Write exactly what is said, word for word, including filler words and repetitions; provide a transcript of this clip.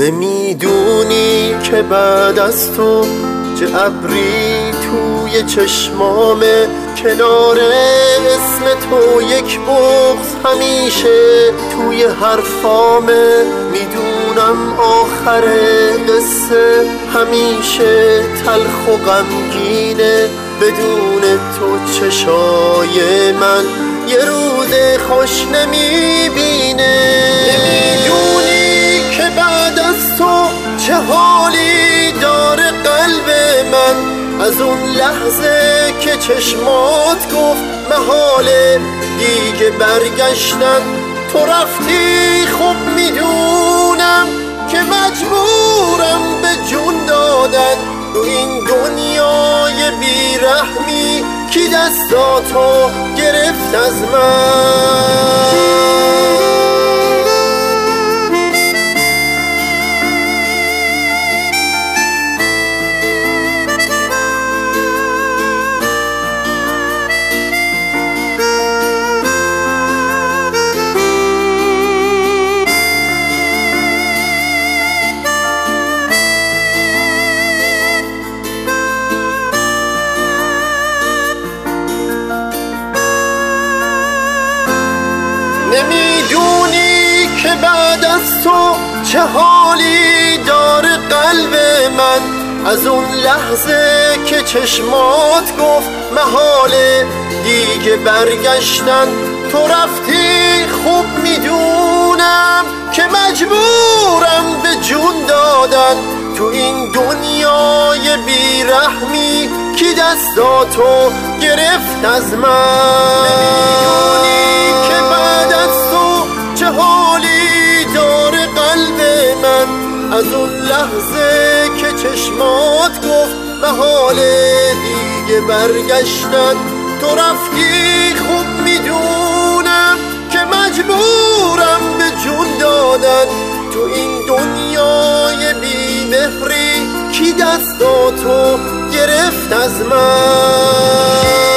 نمیدونی که بعد از تو چه ابری توی چشمامه، کنار اسم تو یک بغض همیشه توی حرفامه. میدونم آخر قصه همیشه تلخ و غمگینه، بدون تو چشای من یه روز خوش نمیبینه. نمیدونی که بعد از تو چه حالی داره قلب من، از اون لحظه که چشمات گفت محاله دیگه برگشتن. تو رفتی خب میدونم که مجبورم به جون دادن، تو این دنیای بیرحمی کی دستاتو گرفت از من. نمیدونی که بعد از تو چه حالی داره قلب من، از اون لحظه که چشمات گفت محاله دیگه برگشتن. تو رفتی خوب میدونم که مجبورم به جون دادن، تو این دنیای بیرحمی کی دستاتو گرفت از من. نمیدونی که بعد از تو چه حالی داره قلب من، از اون لحظه که چشمات گفت محاله دیگه برگشتن. تو رفتی خوب میدونم که مجبورم به جون دادن، تو این دنیای بی‌مهری کی دستاتو گرفت از من.